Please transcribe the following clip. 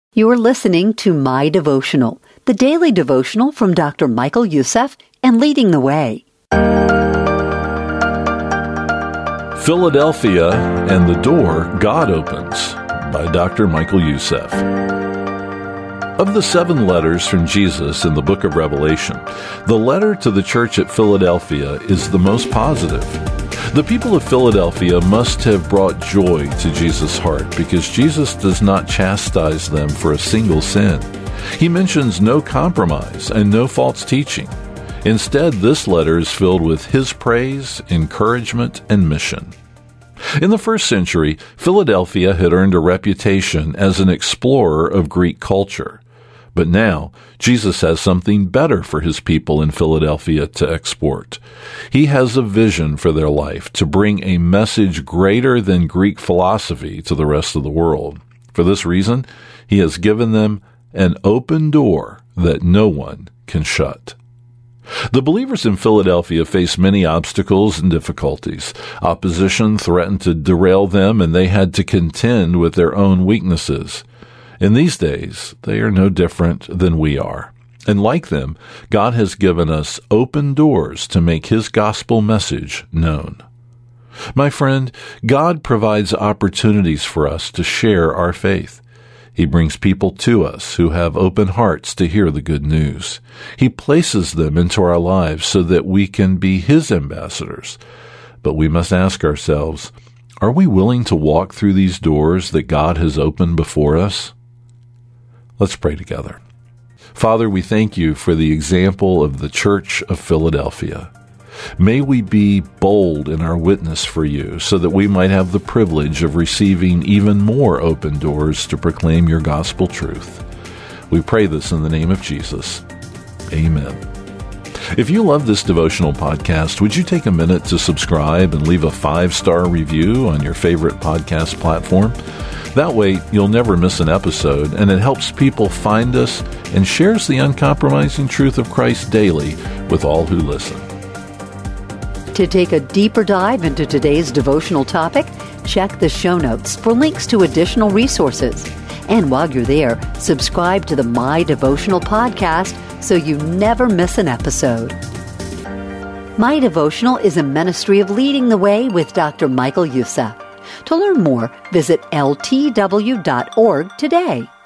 You are listening to My Devotional, the daily devotional from Dr. Michael Youssef and Leading the Way. Philadelphia and the Door God Opens by Dr. Michael Youssef. Of the 7 letters from Jesus in the book of Revelation, the letter to the church at Philadelphia is the most positive. The people of Philadelphia must have brought joy to Jesus' heart because Jesus does not chastise them for a single sin. He mentions no compromise and no false teaching. Instead, this letter is filled with his praise, encouragement, and mission. In the first century, Philadelphia had earned a reputation as an explorer of Greek culture. But now, Jesus has something better for his people in Philadelphia to export. He has a vision for their life to bring a message greater than Greek philosophy to the rest of the world. For this reason, he has given them an open door that no one can shut. The believers in Philadelphia face many obstacles and difficulties. Opposition threatened to derail them, and they had to contend with their own weaknesses. In these days, they are no different than we are. And like them, God has given us open doors to make his gospel message known. My friend, God provides opportunities for us to share our faith. He brings people to us who have open hearts to hear the good news. He places them into our lives so that we can be his ambassadors. But we must ask ourselves, are we willing to walk through these doors that God has opened before us? Let's pray together. Father, we thank you for the example of the Church of Philadelphia. May we be bold in our witness for you so that we might have the privilege of receiving even more open doors to proclaim your gospel truth. We pray this in the name of Jesus. Amen. If you love this devotional podcast, would you take a minute to subscribe and leave a 5-star review on your favorite podcast platform? That way, you'll never miss an episode, and it helps people find us and shares the uncompromising truth of Christ daily with all who listen. To take a deeper dive into today's devotional topic, check the show notes for links to additional resources. And while you're there, subscribe to the My Devotional podcast so you never miss an episode. My Devotional is a ministry of Leading the Way with Dr. Michael Youssef. To learn more, visit ltw.org today.